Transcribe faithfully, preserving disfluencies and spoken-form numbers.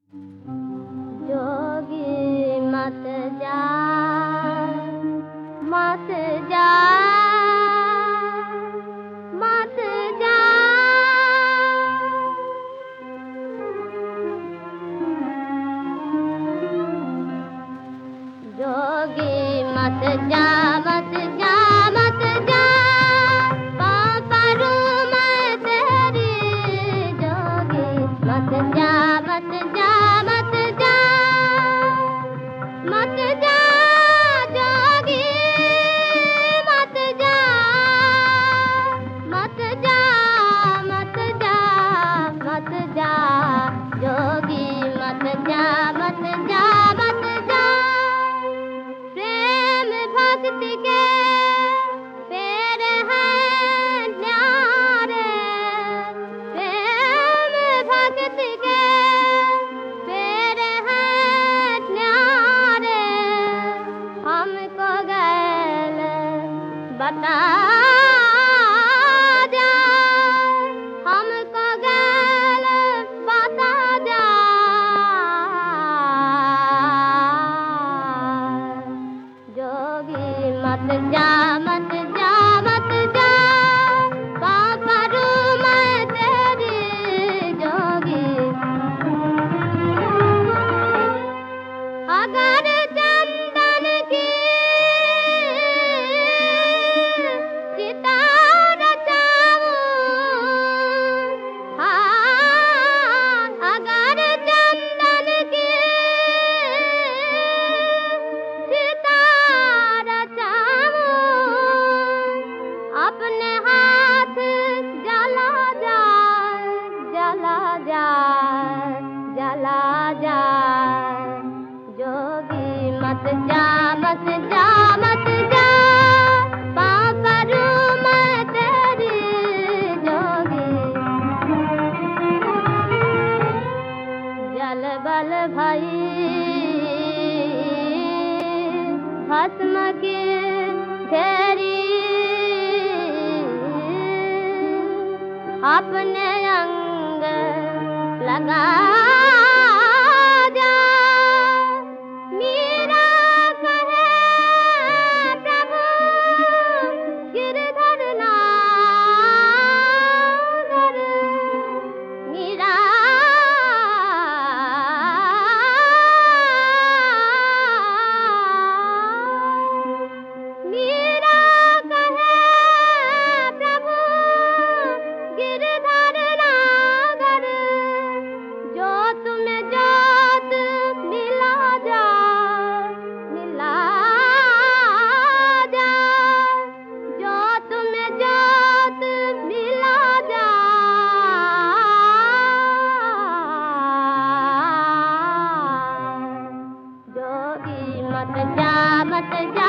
जोगी मत जा, मत जा, मत जा। जोगी मत जा, मत जा, मत जा, पाँव पड़ूं मैं तेरी। जोगी मत जा, मत जा, मत जा, मत जा, जोगी मत जा, मत जा, मत जा, मत जा, जोगी मत जा, मत जा, मत जा। प्रेम भक्ति के पेड़ हैं न्यारे, प्रेम भक्ति के पेड़ हैं न्यारे। हमको गैल बता जा, हमको गैल बता जा। जोगी मत जा, मत जा, मत जा, पाँव पड़ूं मैं तेरी। जोगी अगर चंदन की चिता रचाऊं, हाँ, अगर चंदन की चिता रचाऊं, अपने हाथ जला जा, जला जा, जला जा। जोगी मत जा, मत जा, मत जा, पाँव पड़ूं मैं तेरी। जोगी जल बल भई भस्म की ढेरी, अपने अंग लगा जा। मीरा कहे प्रभु गिरधर नागर, मीरा मीरा कहे प्रभु गिरधर नागर। जो तुम्हें जोत मिला जा, मिला जा, जो तुम्हें जोत मिला जा। जोगी मत जा, मत जा,